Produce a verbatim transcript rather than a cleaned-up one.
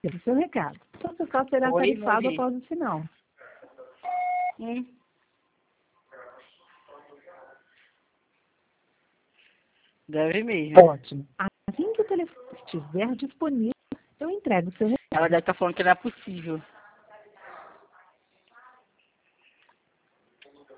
recebo seu recado. Sua fiscal será Oi, tarifado Mauri. após o sinal. Hum. Deve mesmo. Ótimo. Assim que o telefone estiver disponível, eu entrego o seu recado. Ela deve estar falando que não é possível.